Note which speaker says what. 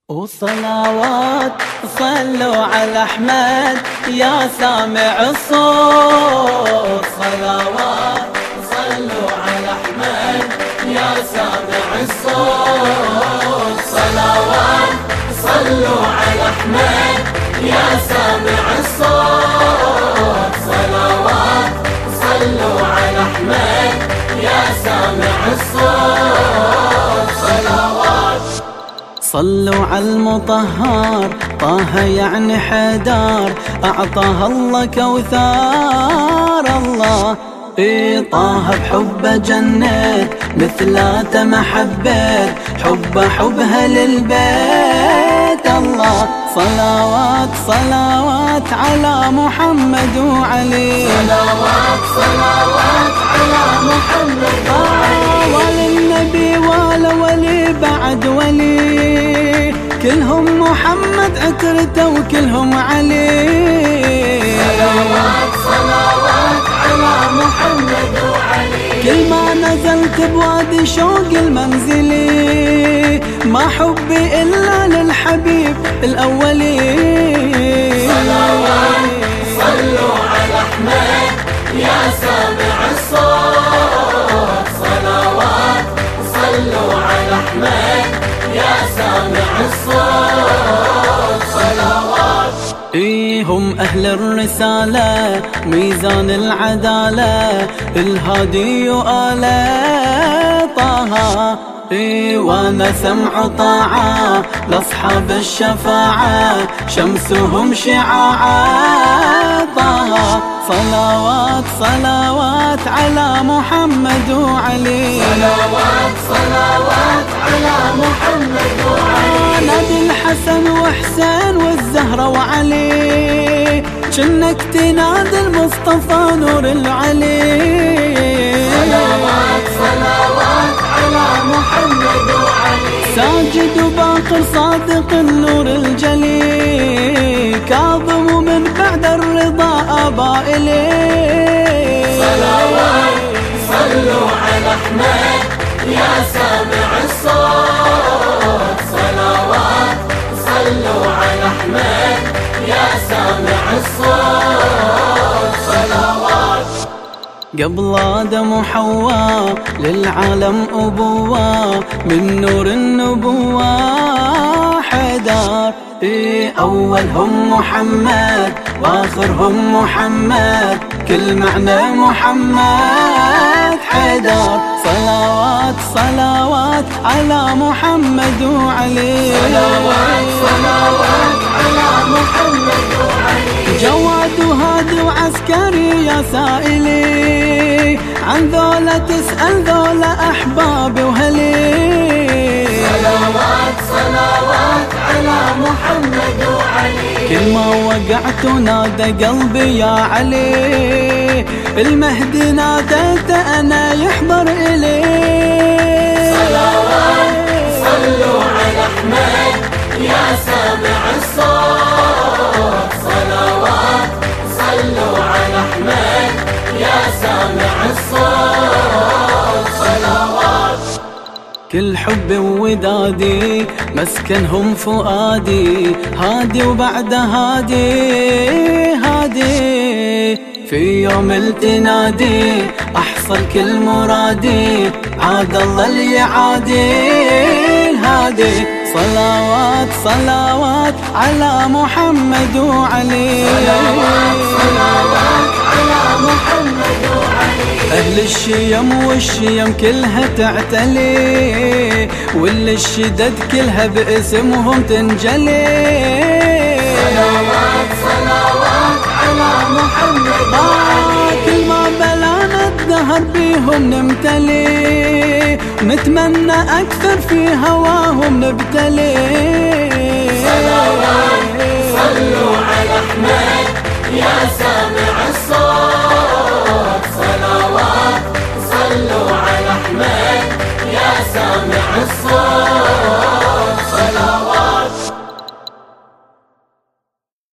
Speaker 1: وصلوات صلوا على أحمد يا سامع الصوت. صلوات صلوا على أحمد يا سامع الصوت. صلوات صلوا على أحمد يا سامع الصوت. صلوات صلوا على أحمد يا سامع الصوت. صلوات صلوا على المطهر طه يعني حدار، أعطاه الله كوثار. الله طه بحبه جنت مثلاته ما حبيت، حبه حبها للبيت. الله صلوات صلوات على محمد وعلي.
Speaker 2: صلوات صلوات على محمد وعلي.
Speaker 1: وللنبي ولا ولي بعد ولي، كلهم محمد عترته وكلهم علي.
Speaker 2: صلوات صلوات على محمد وعلي.
Speaker 1: كل ما نزلت بوادي شوق المنزلي، ما حبي إلا للحبيب الأولي.
Speaker 2: صلوات صلوا على أحمد يا سامع الصوت. صلوات صلوا على أحمد يا سامع الصوت. صلوات
Speaker 1: هم أهل الرسالة ميزان العدالة، الهادي وآله طه. وانا سمع طاعة لاصحاب الشفاعة، شمسهم شعاعة طه. صلوات صلوات على محمد وعلي.
Speaker 2: صلوات صلوات على محمد وعلي.
Speaker 1: نادي الحسن وحسين والزهرة وعلي، جنك تنادي المصطفى نور العلي.
Speaker 2: صلوات صلوات على محمد وعلي.
Speaker 1: ساجد وباقر صادق النور الجلي، كاظم ومن بعد الرضا أبا إليه.
Speaker 2: صلوات صلوا على أحمد يا سامع الصوت. صلوات صلوا على أحمد يا سامع الصوت. صلوات
Speaker 1: قبل آدم وحواء للعالم أبوة، من نور النبوة حدار. أولهم محمد وآخرهم محمد، كل معنى محمد حدار. صلوات صلوات على محمد وعلي.
Speaker 2: صلوات صلوات على محمد وعلي.
Speaker 1: جواد وهادي وعسكري يا سائلي، عن ذولا تسأل ذولا أحبابي وهلي.
Speaker 2: صلوات صلوات على محمد وعلي.
Speaker 1: كل ما وقعت نادى قلبي يا علي، المهدي ناديته أنا يحضر إلي.
Speaker 2: صلوات صلوا على أحمد يا سامع الصوت. صلوات صلوا على أحمد يا سامع الصوت. صلوات
Speaker 1: كل حب وودادي مسكنهم فؤادي، هادي وبعد هادي هادي. في يوم التنادي أحصل كل مرادي، عاد الله اللي عادي الهادي. صلوات صلوات على محمد وعلي.
Speaker 2: صلوات صلوات على محمد وعلي.
Speaker 1: أهل الشيم والشيم كلها تعتلي، واللي الشدد كلها باسمهم تنجلي.
Speaker 2: صلوات صلوات على محمد وعلي.
Speaker 1: كل ما بلانا الدهر بيهم نمتلي، نتمنى أكثر في هواهم نبتلي.
Speaker 2: صلوات صلوا على أحمد يا سامع